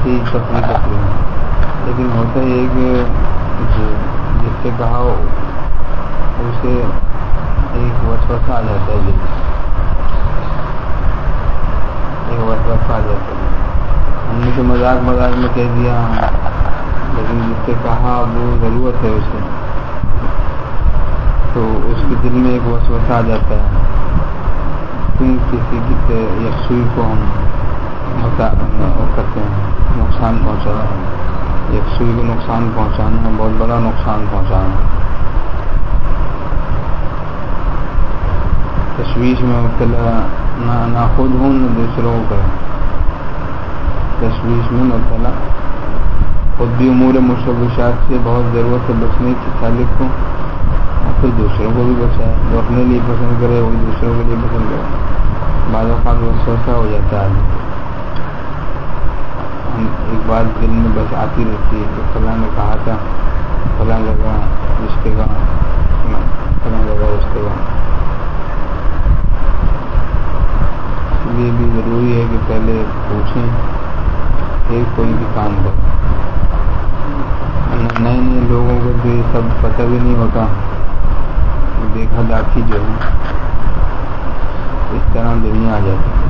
ایسی تفریح لیکن ہوتا یہ کہ جس سے کہا اسے ایک وسوسہ آ جاتا ہے، ایک وسوسہ آ جاتا ہے. ہم نے تو مذاق میں کہہ دیا، لیکن جس سے کہا وہ ضرورت ہے اسے، تو اس کے دل میں ایک وسوسہ آ جاتا ہے. کیوں کسی کی یکسوئی کو ہم کرتے ہیں، نقصان پہنچانا ہے. یکسوئی کو نقصان پہنچانا بہت بڑا نقصان پہنچانا. تشویش میں مبتلا نہ خود ہوں نہ دوسروں کو کریں. تشویش میں مبتلا خود بھی امور مشوشات سے بہت ضرورت ہے بچنے کی سالک کو، اور پھر دوسروں کو بھی بچائے. جو اپنے لیے پسند کرے وہی دوسروں کے لیے پسند کرے. بعض اوقات وسوسہ ہو جاتا ہے. ایک بات دل میں بس آتی رہتی ہے کہ فلاں نے کہا تھا فلاں جگہ رشتے کا، فلاں جگہ رشتے کا. یہ بھی ضروری ہے کہ پہلے پوچھیں پھر کوئی بھی کام کریں. نئے لوگوں کو بھی سب پتہ بھی نہیں ہوتا. دیکھا داکھی جو ہے اس طرح دنیا آ جاتی ہے.